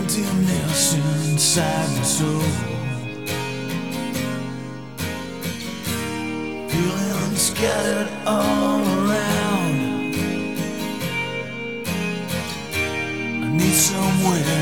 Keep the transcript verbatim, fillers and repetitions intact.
emptiness inside my soul, feeling scattered all around. I need somewhere